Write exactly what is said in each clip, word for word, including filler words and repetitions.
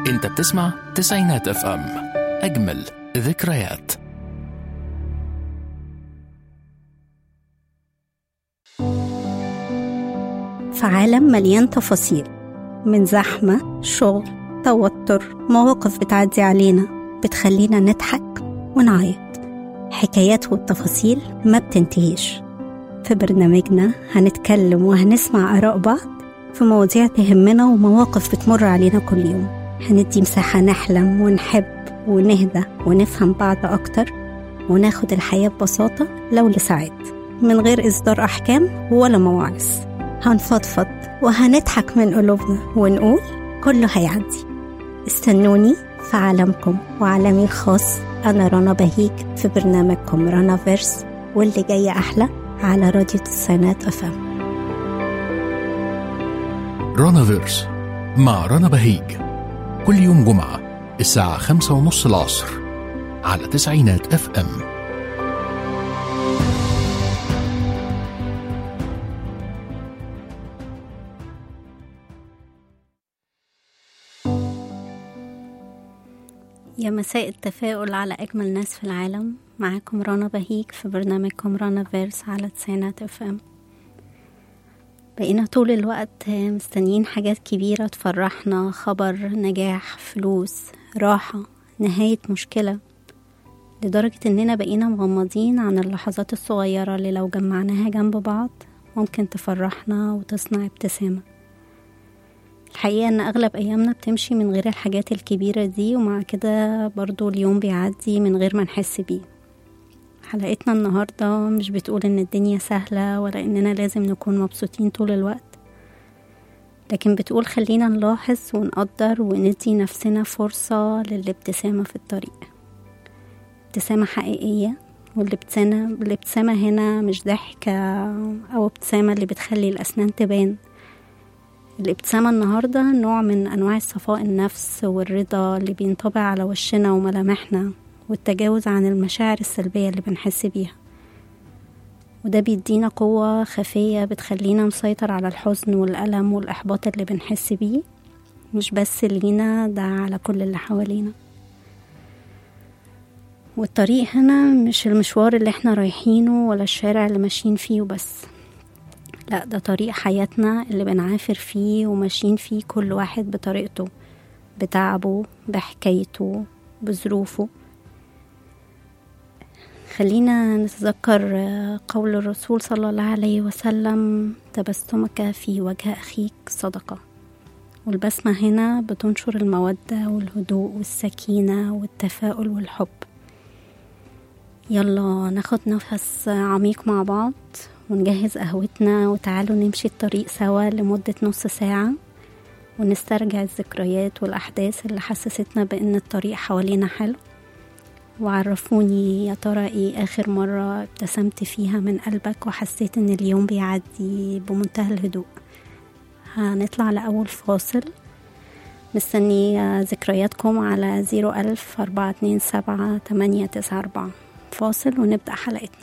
انت بتسمع تسعينات اف ام، اجمل ذكريات. في عالم مليان تفاصيل، من زحمة، شغل، توتر، مواقف بتعدي علينا بتخلينا نضحك ونعيط. حكايات والتفاصيل ما بتنتهيش. في برنامجنا هنتكلم وهنسمع آراء بعض في مواضيع تهمنا ومواقف بتمر علينا كل يوم. هندي مساحة نحلم ونحب ونهدى ونفهم بعض أكتر، وناخد الحياة ببساطة لو لساعات، من غير إصدار أحكام ولا مواعظ. هنفضفض وهنضحك من قلوبنا ونقول كله هيعدي. استنوني في عالمكم وعالمي الخاص. أنا رنا بهيج في برنامجكم رنا فيرس، واللي جاي أحلى على راديو تسعينات اف ام. رنا فيرس مع رنا بهيج، كل يوم جمعة الساعة خمسة ونص العصر على تسعينات اف ام. يا مساء التفاؤل على أجمل ناس في العالم. معاكم رنا بهيج في برنامجكم رنا فيرس على تسعينات اف ام. بقينا طول الوقت مستنيين حاجات كبيرة تفرحنا، خبر نجاح، فلوس، راحة، نهاية مشكلة، لدرجة اننا بقينا مغمضين عن اللحظات الصغيرة اللي لو جمعناها جنب بعض ممكن تفرحنا وتصنع ابتسامة. الحقيقة ان اغلب ايامنا بتمشي من غير الحاجات الكبيرة دي، ومع كده برضو اليوم بيعدي من غير ما نحس بيه. حلقتنا النهاردة مش بتقول ان الدنيا سهلة ولا اننا لازم نكون مبسوطين طول الوقت، لكن بتقول خلينا نلاحظ ونقدر وندي نفسنا فرصة للابتسامة في الطريق. ابتسامة حقيقية، والابتسامة هنا مش ضحكة او ابتسامة اللي بتخلي الاسنان تبان. الابتسامة النهاردة نوع من أنواع الصفاء النفس والرضا اللي بينطبع على وشنا وملامحنا، والتجاوز عن المشاعر السلبية اللي بنحس بيها، وده بيدينا قوة خفية بتخلينا نسيطر على الحزن والألم والإحباط اللي بنحس بيه، مش بس لينا، ده على كل اللي حوالينا. والطريق هنا مش المشوار اللي احنا رايحينه ولا الشارع اللي ماشيين فيه وبس، لا، ده طريق حياتنا اللي بنعافر فيه وماشيين فيه كل واحد بطريقته، بتعبه، بحكايته، بظروفه. خلينا نتذكر قول الرسول صلى الله عليه وسلم: تبسمك في وجه أخيك صدقة. والبسمة هنا بتنشر المودة والهدوء والسكينة والتفاؤل والحب. يلا ناخد نفس عميق مع بعض ونجهز قهوتنا، وتعالوا نمشي الطريق سوا لمدة نص ساعة، ونسترجع الذكريات والأحداث اللي حسستنا بأن الطريق حوالينا حلو. وعرفوني يا ترى ايه آخر مرة ابتسمت فيها من قلبك وحسيت ان اليوم بيعدي بمنتهى الهدوء. هنطلع لأول فاصل، مستني ذكرياتكم على زيرو ألف أربعة اتنين سبعة تمانية تسعة أربعة. فاصل ونبدأ حلقتنا.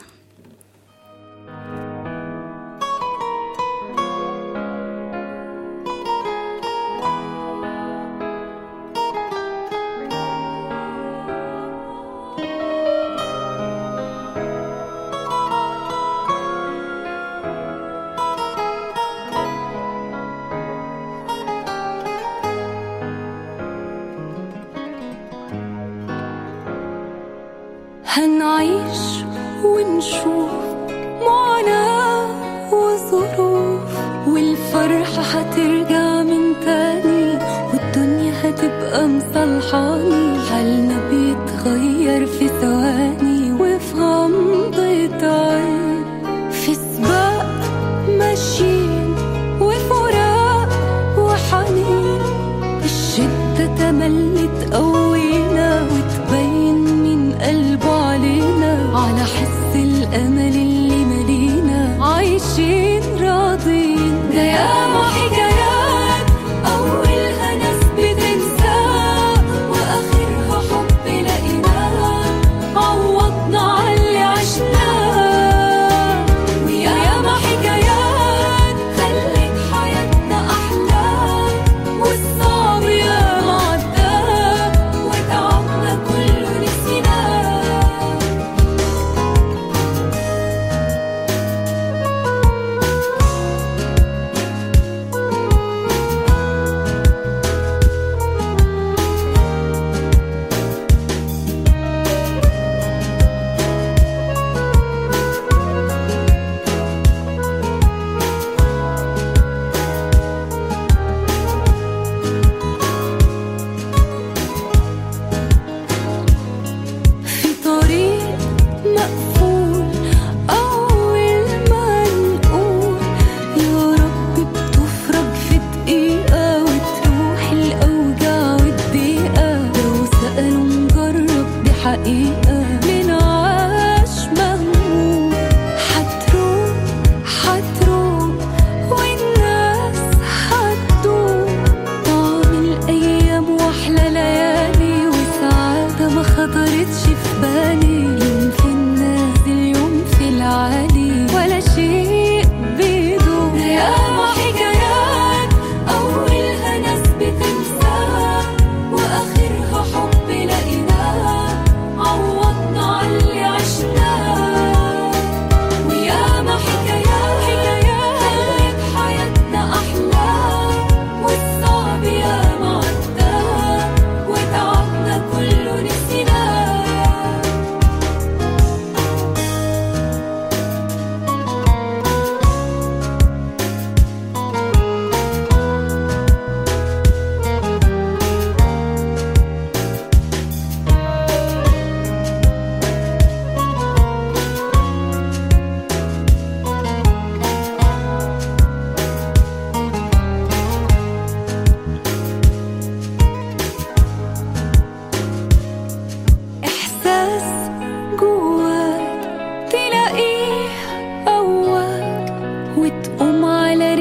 هنعيش ونشوف معاناة وظروف، والفرحة هترجع من تاني، والدنيا هتبقى مصلحاني. حالنا بيتغير في ثواني وفي غمضة عين، في سباق ماشيين وفراق وحنين. الشدة تملي تقوينا وتبين من قلبه علينا، على حس الأمل اللي ملينا عايشين راضين. ده ياما حكايات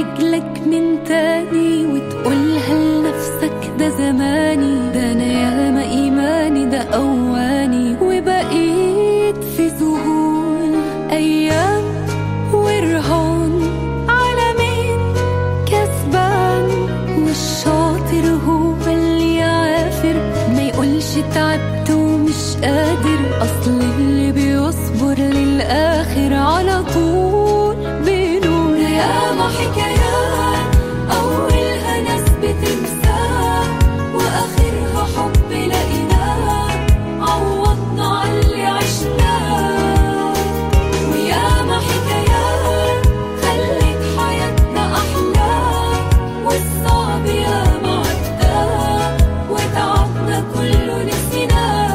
رجلك من تاني وتقولها لنفسك ده زماني، ده أنا ياما إيماني ده أواني، وبقيت في ذهول أيام ورهان على مين كسبان، والشاطر هو اللي يعافر ما يقولش تعبت ومش قادر، أصل اللي بيصبر للآخر على طول بينور. ياما حكايات أولها ناس بتنساه وآخرها حب لقيناه، عوضنا عاللي عشناه. وياما حكايات خلت حياتنا أحلى، والصعب ياما عداه وتعبنا كله نسيناه.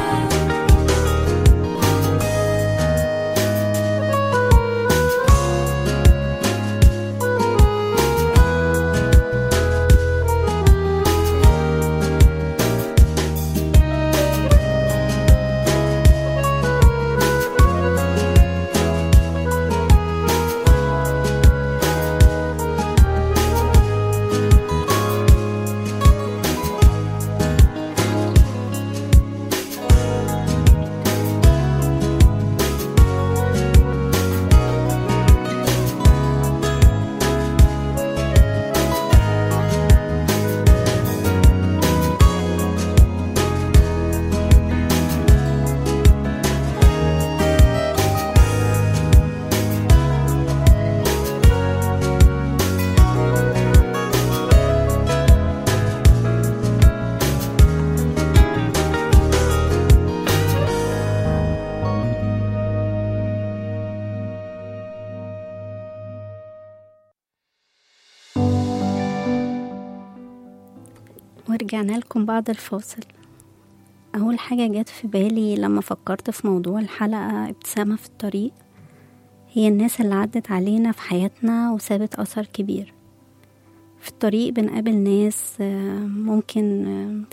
ورجعنا لكم بعد الفاصل. أول حاجة جت في بالي لما فكرت في موضوع الحلقة ابتسامة في الطريق هي الناس اللي عدت علينا في حياتنا وسابت أثر كبير. في الطريق بنقابل ناس ممكن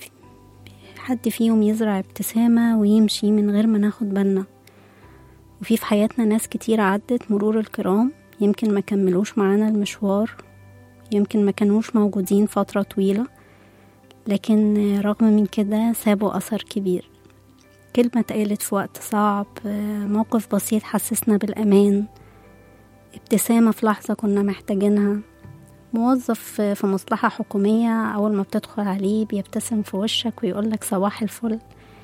حد فيهم يزرع ابتسامة ويمشي من غير ما ناخد بالنا، وفي في حياتنا ناس كتير عدت مرور الكرام يمكن ما كملوش معانا المشوار، يمكن ما كانوش موجودين فترة طويلة، لكن رغم من كده سابوا أثر كبير. كلمة اتقالت في وقت صعب، موقف بسيط حسسنا بالأمان، ابتسامة في لحظة كنا محتاجينها، موظف في مصلحة حكومية أول ما بتدخل عليه بيبتسم في وشك ويقولك صباح الفل،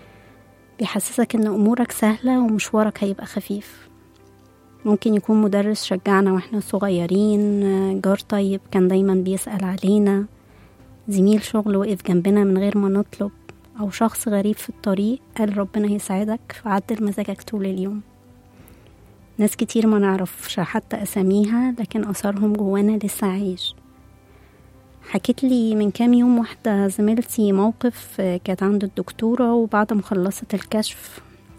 بيحسسك إن أمورك سهلة ومشوارك هيبقى خفيف. ممكن يكون مدرس شجعنا واحنا صغيرين، جار طيب كان دايما بيسأل علينا، زميل شغل وقف جنبنا من غير ما نطلب، أو شخص غريب في الطريق قال ربنا يسعدك فعدل مزاجك طول اليوم. ناس كتير ما نعرفش حتى أساميها لكن أثرهم جوانا لسه عايش. حكيت لي من كام يوم واحدة زميلتي موقف كانت عند الدكتورة، وبعد ما خلصت الكشف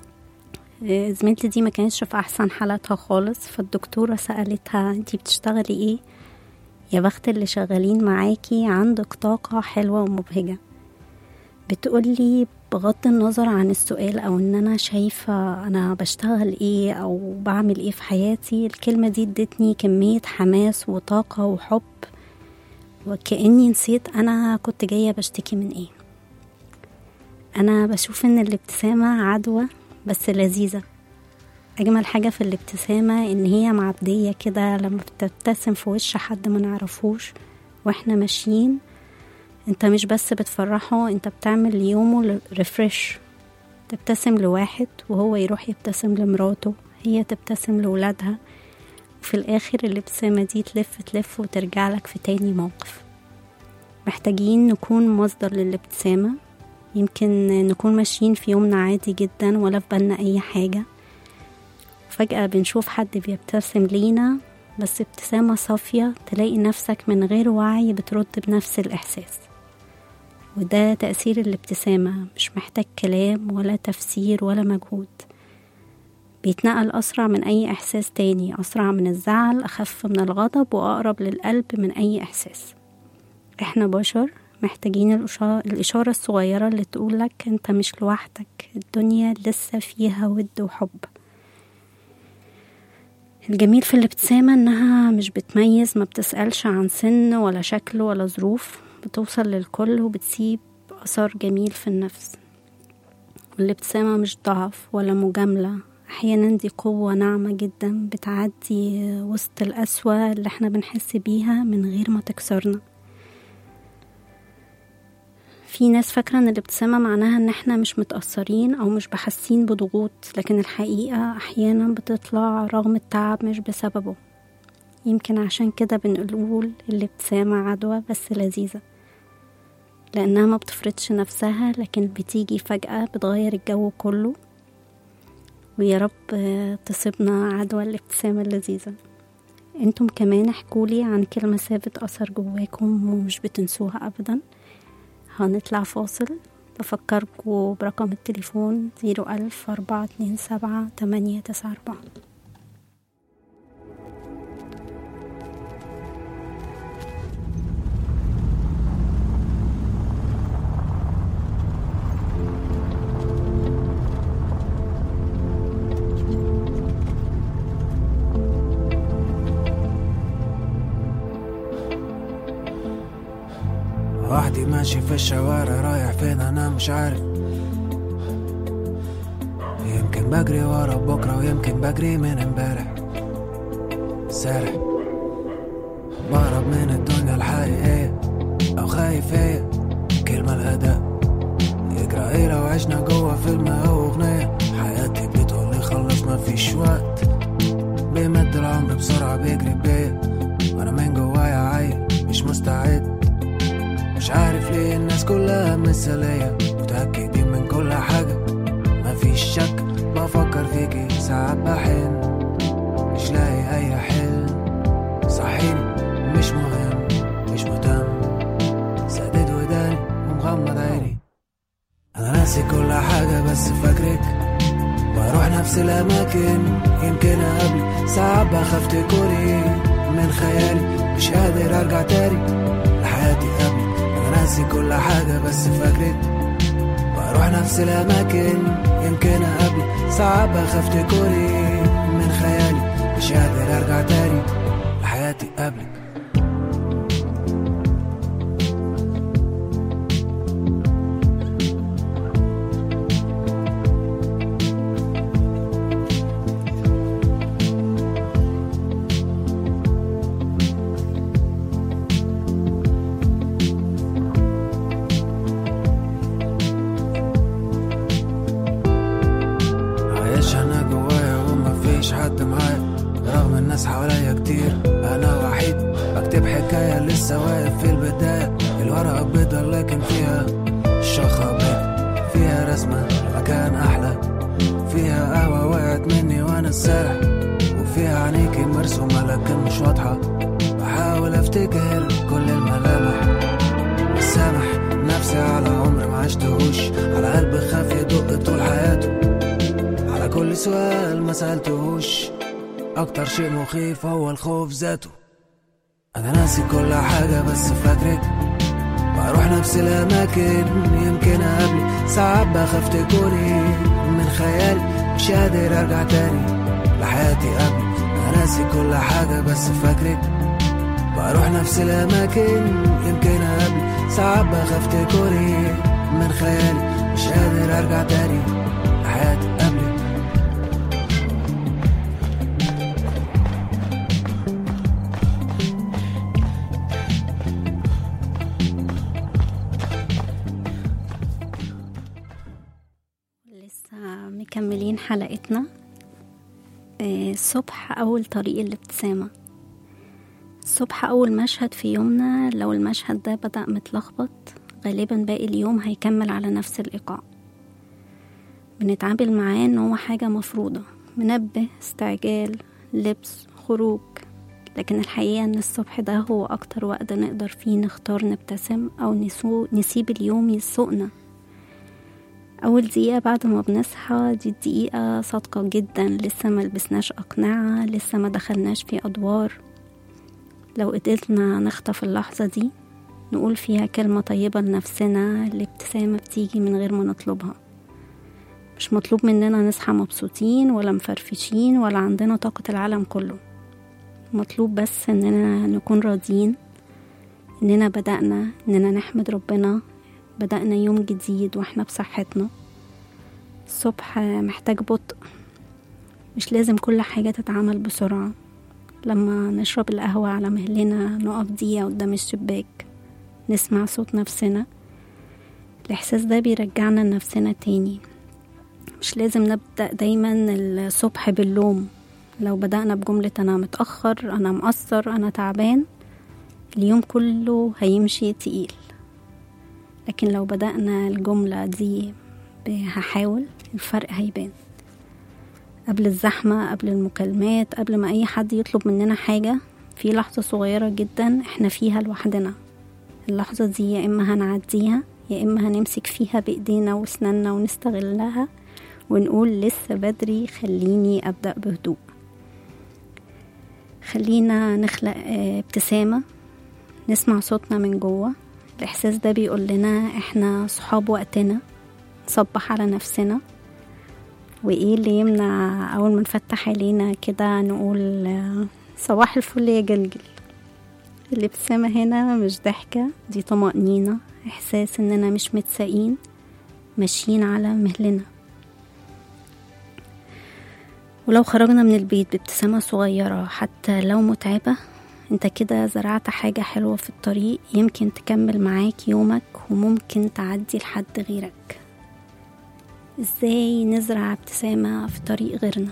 زميلتي دي ما كانتش في أحسن حالاتها خالص، فالدكتورة سألتها انتي بتشتغلي ايه؟ يا بخت اللي شغالين معاكي، عندك طاقة حلوة ومبهجة. بتقولي بغض النظر عن السؤال او ان انا شايفة انا بشتغل ايه او بعمل ايه في حياتي، الكلمة دي ادتني كمية حماس وطاقة وحب، وكأني نسيت انا كنت جاية بشتكي من ايه. انا بشوف ان الابتسامة عدوى بس لذيذة. أجمل حاجة في الابتسامة إن هي معدية كده، لما بتبتسم في وش حد ما نعرفوش وإحنا ماشيين، أنت مش بس بتفرحه، أنت بتعمل يومه ريفريش. تبتسم لواحد وهو يروح يبتسم لمراته، هي تبتسم لولادها، وفي الآخر الابتسامة دي تلف تلف وترجع لك في تاني موقف. محتاجين نكون مصدر للابتسامة. يمكن نكون ماشيين في يومنا عادي جدا ولا في بالنا أي حاجة، فجأة بنشوف حد بيبتسم لينا، بس ابتسامة صافية، تلاقي نفسك من غير وعي بترد بنفس الإحساس. وده تأثير الابتسامة، مش محتاج كلام ولا تفسير ولا مجهود، بيتنقل أسرع من أي إحساس تاني، أسرع من الزعل، أخف من الغضب، وأقرب للقلب من أي إحساس. إحنا بشر محتاجين الإشارة الصغيرة اللي تقولك أنت مش لوحدك، الدنيا لسه فيها ود وحب. الجميل في الابتسامة انها مش بتميز، ما بتسألش عن سن ولا شكل ولا ظروف، بتوصل للكل وبتسيب أثر جميل في النفس. والابتسامة مش ضعف ولا مجاملة، أحيانا دي قوة ناعمة جدا بتعدي وسط القسوة اللي احنا بنحس بيها من غير ما تكسرنا. في ناس فاكرة ان الابتسامة معناها ان احنا مش متأثرين او مش بحسين بضغوط، لكن الحقيقة احيانا بتطلع رغم التعب مش بسببه. يمكن عشان كده بنقول الابتسامة عدوى بس لذيذة، لانها ما بتفرضش نفسها لكن بتيجي فجأة بتغير الجو كله. ويا رب تصيبنا عدوى الابتسامة اللذيذة. انتم كمان احكولي عن كلمة سابت أثر جواكم ومش بتنسوها أبدا. هنطلع فاصل، بفكركم برقم التليفون زيرو ألف أربعة اتنين سبعة تمانية تسعة أربعة. وحدي ماشي في الشوارع رايح فين انا مش عارف، يمكن بجري ورا بكرة ويمكن بجري من امبارح. سارح بهرب من الدنيا الحقيقية او خايف هي كلمة الاداء. يجرى ايه لو عشنا جوا فيلم او اغنية؟ حياتي بتقولي خلص مفيش وقت، بيمد العمر بسرعة بيجري بيا وانا من جوايا عايل مش مستعد. مش عارف ليه الناس كلها مثالية متأكدين من كل حاجة، مفيش شك بفكر فيكي ساعات بحن مش لاقي اي حل. صحيني مش مهم مش مهتم، سدد وداني ومغمض عيني. انا ناسي كل حاجة بس فاكرك، بروح نفس الاماكن يمكن اقابلك. ساعات بخاف تكوني من خيالي، مش قادر ارجع تاني لحياتي قبلك. ناسي كل حاجة بس فاكرك، بروح نفس الأماكن يمكن أقابلك. ساعات بخاف تكوني من خيالي، مش قادر أرجع تاني لحياتي قبلك. حد معايا رغم الناس حواليا كتير، انا وحيد بكتب حكاية لسه واقف في البداية. الورقة بيضة لكن فيها الشخة بيضة، فيها رسمة مكان احلى، فيها قهوة وقعت مني وانا سارح، وفيها عينيكي مرسومة لكن مش واضحة. بحاول افتكر كل الملامح، مش سامح نفسي على عمر ما عشتهوش، على قلب خاف يدق طول حياته، على كل سؤال ما سألتهوش. أكتر شيء مخيف هو الخوف ذاته. أنا ناسي كل حاجة بس فاكرك، بروح نفس الأماكن يمكن أقابلك. ساعات بخاف تكوني من خيالي، مش قادر أرجع تاني لحياتي قبلك. أنا ناسي كل حاجة بس فاكرك، بروح نفس الأماكن يمكن أقابلك. ساعات بخاف تكوني من خيالي، مش قادر أرجع تاني لحياتي قبلك. مكملين حلقتنا. الصبح أول طريق الابتسامة. الصبح أول مشهد في يومنا، لو المشهد ده بدأ متلخبط غالبا باقي اليوم هيكمل على نفس الإيقاع. بنتعامل معاه إن هو حاجة مفروضة، منبه، استعجال، لبس، خروج. لكن الحقيقة إن الصبح ده هو أكتر وقت نقدر فيه نختار نبتسم أو نسو نسيب اليوم يسوقنا. أول دقيقة بعد ما بنصحى دي الدقيقة صادقة جدا، لسه ما لبسناش أقنعة، لسه ما دخلناش في أدوار. لو قدرنا نخطف اللحظة دي نقول فيها كلمة طيبة لنفسنا، الابتسامة بتيجي من غير ما نطلبها. مش مطلوب مننا نصحى مبسوطين ولا مفرفشين ولا عندنا طاقة العالم كله. مطلوب بس اننا نكون راضيين اننا بدأنا، اننا نحمد ربنا بدأنا يوم جديد واحنا بصحتنا. الصبح محتاج بطء، مش لازم كل حاجة تتعمل بسرعة. لما نشرب القهوة على مهلنا، نقف دقيقة قدام الشباك نسمع صوت نفسنا، الإحساس ده بيرجعنا لنفسنا تاني. مش لازم نبدأ دايما الصبح باللوم. لو بدأنا بجملة أنا متأخر، أنا مقصر، أنا تعبان، اليوم كله هيمشي تقيل. لكن لو بدأنا الجملة دي هحاول، الفرق هيبان. قبل الزحمة، قبل المكالمات، قبل ما أي حد يطلب مننا حاجة، في لحظة صغيرة جدا احنا فيها لوحدنا. اللحظة دي يا إما هنعديها يا إما هنمسك فيها بإيدينا وسننا ونستغلها ونقول لسه بدري، خليني أبدأ بهدوء. خلينا نخلق ابتسامة، نسمع صوتنا من جوه. الإحساس ده بيقول لنا احنا صحاب وقتنا، نصبح على نفسنا. وإيه اللي يمنع أول ما نفتح علينا كده نقول صباح الفل يا جلجل. الابتسامة هنا مش ضحكة، دي طمأنينة، إحساس إننا مش متساقين، ماشيين على مهلنا. ولو خرجنا من البيت بابتسامة صغيرة حتى لو متعبة، انت كده زرعت حاجة حلوة في الطريق، يمكن تكمل معاك يومك وممكن تعدي لحد غيرك. ازاي نزرع ابتسامة في طريق غيرنا؟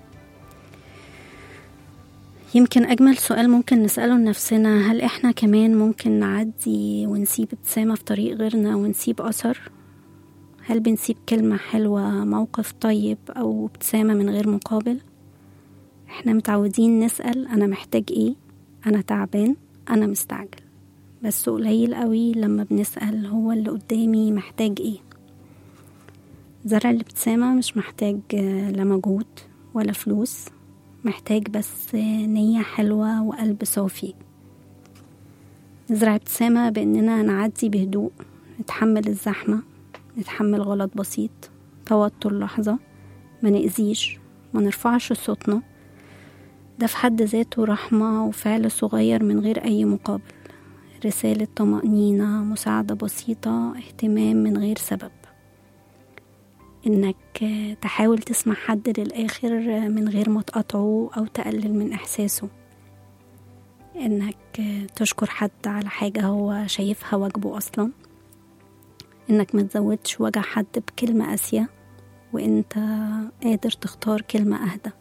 يمكن أجمل سؤال ممكن نسأله لنفسنا، هل إحنا كمان ممكن نعدي ونسيب ابتسامة في طريق غيرنا ونسيب أثر؟ هل بنسيب كلمة حلوة، موقف طيب، أو ابتسامة من غير مقابل؟ إحنا متعودين نسأل أنا محتاج إيه، أنا تعبان، أنا مستعجل، بس قليل قوي لما بنسأل هو اللي قدامي محتاج إيه. زرع الابتسامة مش محتاج لا مجهود ولا فلوس، محتاج بس نية حلوة وقلب صافي. نزرع ابتسامة بأننا نعدي بهدوء، نتحمل الزحمة، نتحمل غلط بسيط، توتر لحظة، ما نأذيش، ما نرفعش صوتنا. ده في حد ذاته رحمة وفعل صغير من غير أي مقابل، رسالة طمأنينة، مساعدة بسيطة، اهتمام من غير سبب. إنك تحاول تسمع حد للآخر من غير ما تقطعه أو تقلل من إحساسه. إنك تشكر حد على حاجة هو شايفها واجبه أصلا. إنك ما تزودش وجع حد بكلمة قاسية وإنت قادر تختار كلمة أهدى.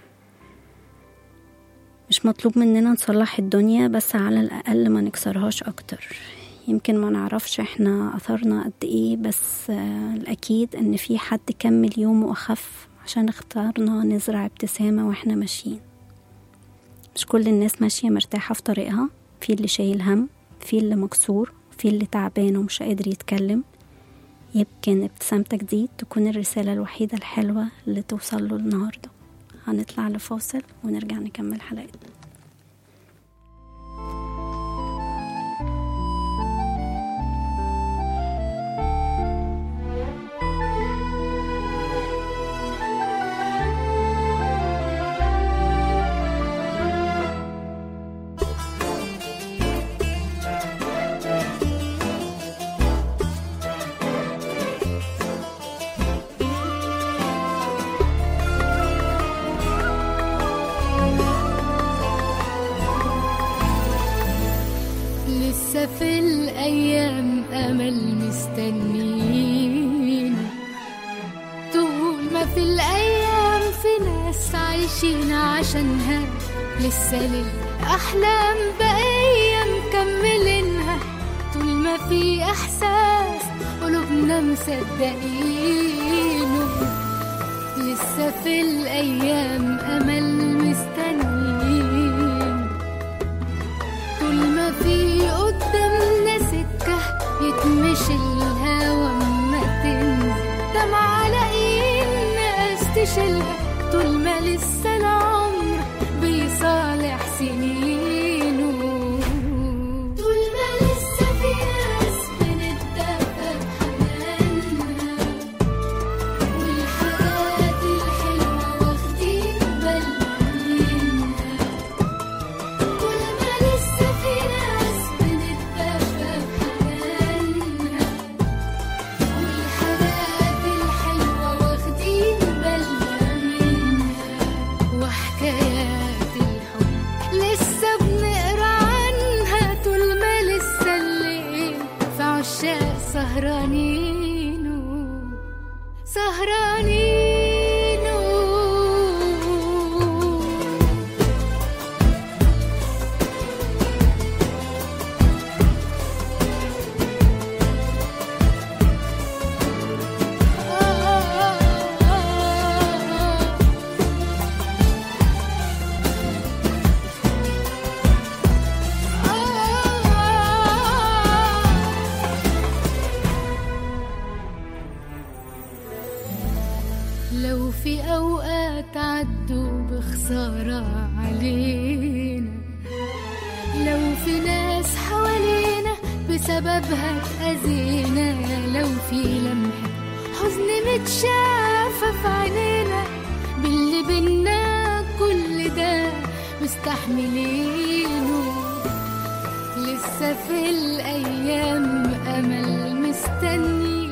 مش مطلوب مننا نصلح الدنيا، بس على الأقل ما نكسرهاش أكتر. يمكن ما نعرفش احنا أثرنا قد ايه، بس الأكيد ان في حد كمل يومه أخف عشان اختارنا نزرع ابتسامة واحنا ماشيين. مش كل الناس ماشية مرتاحة في طريقها، في اللي شايل هم، في اللي مكسور، في اللي تعبان ومش قادر يتكلم. يمكن ابتسامتك دي تكون الرسالة الوحيدة الحلوة اللي توصل له النهاردة. هنطلع لفاصل ونرجع نكمل حلقتنا. في الأيام أمل مستنين، طول ما في الأيام في ناس عايشين عشانها، لسه للأحلام بقية مكملينها. طول ما في إحساس قلوبنا مصدقينه، لسه في الأيام أمل مستنين. طول ما في قدامنا سكة يتمشي الهوا ما تنزل، دمعة لاقيين ناس تشيلها. طول ما لسه العمر بيصالح سنينه، طول ما لسه في ناس بنتدفى بحنانها، والحياة سهرانين سهرانين. لو في أوقات عدوا بخسارة علينا، لو في ناس حوالينا بسببها اتأذينا، لو في لمحة حزن متشافة في عينينا، باللي بينا كل ده مستحملينه، لسه في الأيام أمل مستني.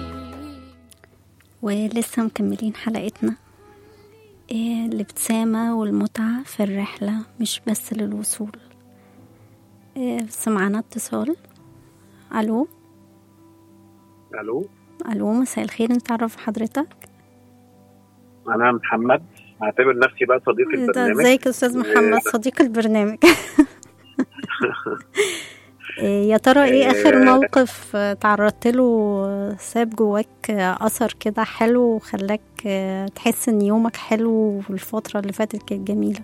ولسه مكملين حلقتنا. إيه الابتسامة والمتعة في الرحلة مش بس للوصول. إيه سمعنا اتصال. ألو الو ألو مساء الخير، نتعرف حضرتك؟ انا محمد، اعتبر نفسي بقى صديق البرنامج. ازيك يا استاذ محمد صديق البرنامج؟ يا ترى ايه اخر موقف تعرضت له ساب جواك اثر كده حلو وخلاك تحس ان يومك حلو والفترة اللي فاتت كانت جميلة؟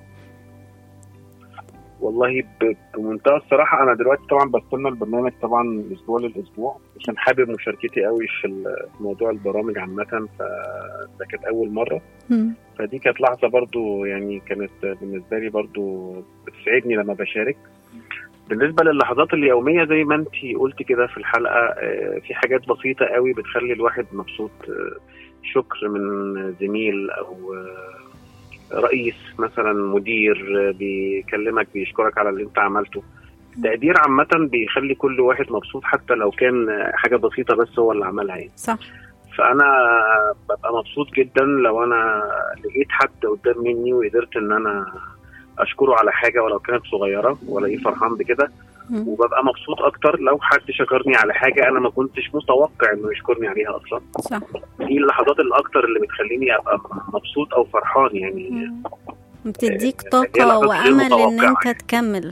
والله بمنتهى الصراحة أنا دلوقتي طبعا بستنى البرنامج طبعا أسبوع للأسبوع، عشان حابب مشاركتي قوي في موضوع البرامج عامة، فده كانت أول مرة. م. فدي كانت لحظة برضو يعني كانت بالنسبة لي برضو بتسعدني لما بشارك. بالنسبة للحظات اليومية زي ما انتي قلت كده في الحلقة، في حاجات بسيطة قوي بتخلي الواحد مبسوط. شكر من زميل أو رئيس مثلا، مدير بيكلمك بيشكرك على اللي انت عملته. تقدير عامة بيخلي كل واحد مبسوط، حتى لو كان حاجة بسيطة بس هو اللي عملها يعني. صح. فأنا ببقى مبسوط جدا لو أنا لقيت حد قدام مني وقدرت ان انا اشكره على حاجة ولو كانت صغيرة، ولا ايه فرحان بكده. وببقى مبسوط اكتر لو حد شكرني على حاجة انا ما كنتش متوقع انه يشكرني عليها اصلا. صح. دي اللحظات الاكتر اللي بتخليني ابقى مبسوط او فرحان يعني. بتديك طاقة وامل ان انت تكمل.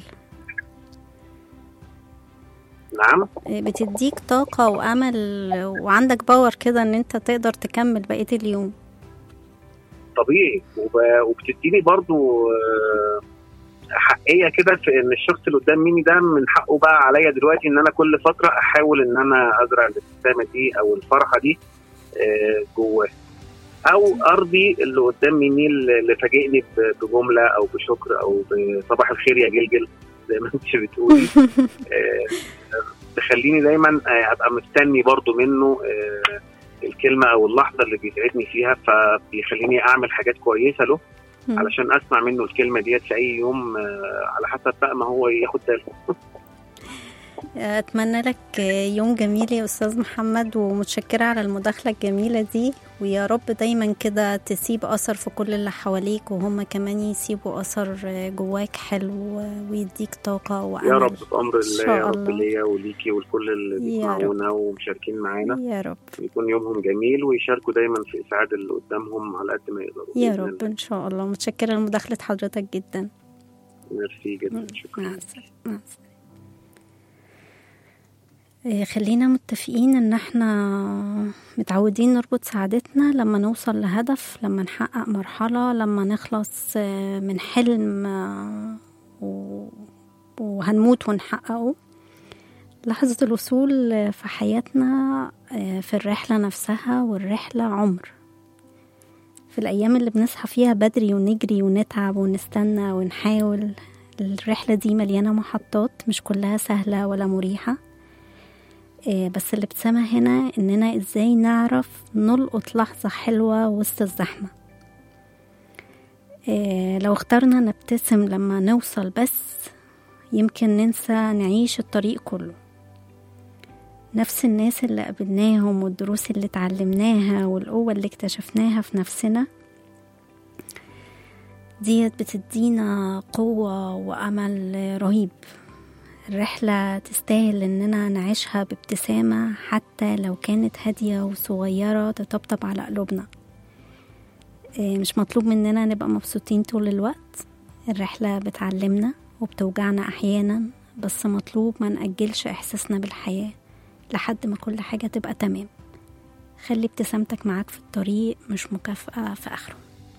نعم، بتديك طاقة وامل وعندك باور كده ان انت تقدر تكمل بقية اليوم. طبيعي. وبتديني برضو حقية كده في ان الشخص اللي قدام مني ده من حقه بقى عليا دلوقتي ان انا كل فترة احاول ان انا ازرع الابتسامة دي او الفرحة دي جواه، او ارضي اللي قدام مني اللي فاجئني بجملة او بشكر او بصباح الخير يا جلجل زي ما انت بتقولي. تخليني دايما ابقى مستني برضو منه الكلمة او اللحظة اللي بيسعدني فيها، فبيخليني اعمل حاجات كويسة له علشان اسمع منه الكلمة ديت في اي يوم على حسب بقى ما هو ياخد باله. اتمنى لك يوم جميل يا استاذ محمد، ومتشكرة على المداخلة الجميلة دي، ويا رب دايما كده تسيب اثر في كل اللي حواليك وهم كمان يسيبوا اثر جواك حلو ويديك طاقة وامل. يا رب بأمر الله يا رب ليا وليكي ولكل اللي بيسمعونا ومشاركين معانا. يا رب يكون يومهم جميل ويشاركوا دايما في اسعاد اللي قدامهم على قد ما يقدروا. يا رب الله. ان شاء الله. متشكرة لمداخلة حضرتك جدا. ميرسي جدا. شكرا. مع السلامة. خلينا متفقين ان احنا متعودين نربط سعادتنا لما نوصل لهدف، لما نحقق مرحلة، لما نخلص من حلم وهنموت ونحققه. لحظة الوصول في حياتنا في الرحلة نفسها، والرحلة عمر. في الأيام اللي بنصحى فيها بدري ونجري ونتعب ونستنى ونحاول، الرحلة دي مليانة محطات مش كلها سهلة ولا مريحة. بس الابتسامة هنا إننا إزاي نعرف نلقط لحظة حلوة وسط الزحمة. لو اخترنا نبتسم لما نوصل بس، يمكن ننسى نعيش الطريق كله. نفس الناس اللي قابلناهم والدروس اللي اتعلمناها والقوة اللي اكتشفناها في نفسنا ديت بتدينا قوة وأمل رهيب. الرحلة تستاهل إننا نعيشها بابتسامة حتى لو كانت هادية وصغيرة تطبطب على قلوبنا. مش مطلوب مننا نبقى مبسوطين طول الوقت، الرحلة بتعلمنا وبتوجعنا أحيانا، بس مطلوب ما نأجلش إحساسنا بالحياة لحد ما كل حاجة تبقى تمام. خلي ابتسامتك معاك في الطريق، مش مكافأة في آخره.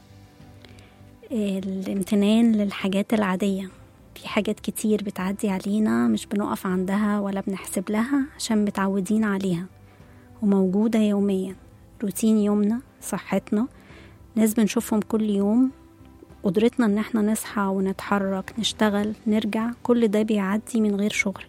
الامتنان للحاجات العادية، في حاجات كتير بتعدي علينا مش بنقف عندها ولا بنحسب لها عشان متعودين عليها وموجودة يوميا، روتين يومنا، صحتنا، ناس بنشوفهم كل يوم، قدرتنا ان احنا نصحى ونتحرك نشتغل نرجع، كل ده بيعدي من غير شغل.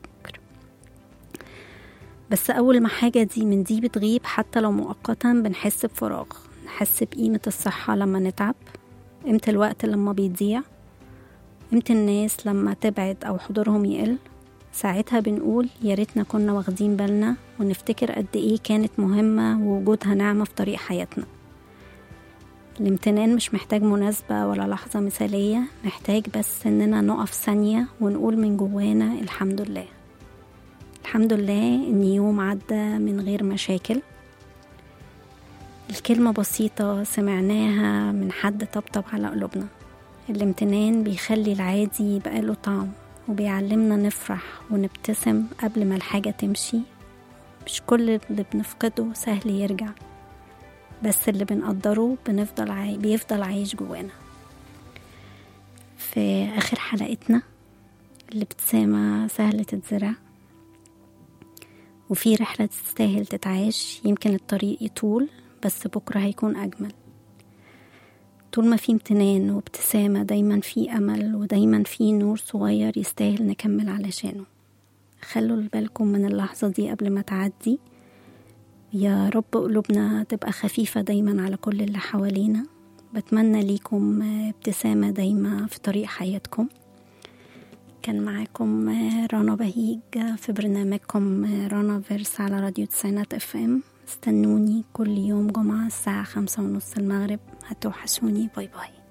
بس اول ما حاجة دي من دي بتغيب حتى لو مؤقتا بنحس بفراغ، نحس بقيمة الصحة لما نتعب، قيمة الوقت لما بيضيع، قيمة الناس لما تبعد أو حضورهم يقل. ساعتها بنقول يا ريتنا كنا واخدين بالنا، ونفتكر قد إيه كانت مهمة ووجودها نعمة في طريق حياتنا. الامتنان مش محتاج مناسبة ولا لحظة مثالية، محتاج بس إننا نقف ثانية ونقول من جوانا الحمد لله. الحمد لله إن يوم عدى من غير مشاكل. الكلمة بسيطة سمعناها من حد طبطب على قلوبنا. الامتنان بيخلي العادي يبقى له طعم، وبيعلمنا نفرح ونبتسم قبل ما الحاجة تمشي. مش كل اللي بنفقده سهل يرجع، بس اللي بنقدره بنفضل عاي... بيفضل عايش جوانا. في آخر حلقتنا، الابتسامة سهلة تتزرع، وفي رحلة تستاهل تتعاش. يمكن الطريق يطول بس بكرة هيكون أجمل. طول ما في امتنان وابتسامة دايما في أمل، ودايما في نور صغير يستاهل نكمل علشانه. خلوا بالكم من اللحظة دي قبل ما تعدي. يا رب قلوبنا تبقى خفيفة دايما على كل اللي حوالينا. بتمنى ليكم ابتسامة دايما في طريق حياتكم. كان معاكم رنا بهيج في برنامجكم رانا فيرس على راديو تسعينات اف ام. استنوني كل يوم جمعة الساعة خمسة ونص المغرب، هتوحشوني. باي باي.